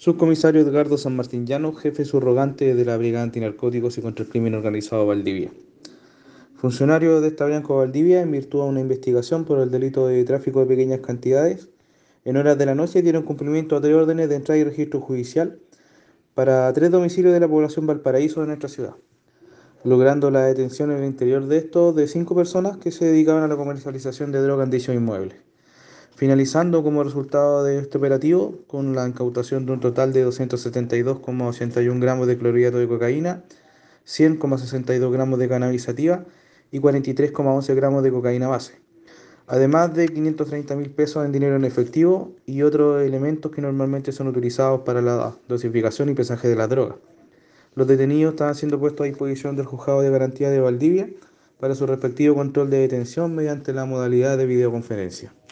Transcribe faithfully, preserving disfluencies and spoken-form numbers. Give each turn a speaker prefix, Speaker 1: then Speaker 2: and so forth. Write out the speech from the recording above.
Speaker 1: Subcomisario Edgardo San Martín Llano, jefe subrogante de la Brigada Antinarcóticos y contra el Crimen Organizado Valdivia. Funcionario de esta Bianco Valdivia, en virtud de una investigación por el delito de tráfico de pequeñas cantidades, en horas de la noche dieron cumplimiento a tres órdenes de entrada y registro judicial para tres domicilios de la población Valparaíso de nuestra ciudad, logrando la detención en el interior de estos de cinco personas que se dedicaban a la comercialización de droga en dichos inmuebles, finalizando como resultado de este operativo con la incautación de un total de doscientos setenta y dos coma ochenta y uno gramos de clorhidrato de cocaína, cien coma sesenta y dos gramos de cannabis sativa y cuarenta y tres coma once gramos de cocaína base, además de quinientos treinta mil pesos en dinero en efectivo y otros elementos que normalmente son utilizados para la dosificación y pesaje de la droga. Los detenidos estaban siendo puestos a disposición del Juzgado de Garantía de Valdivia para su respectivo control de detención mediante la modalidad de videoconferencia.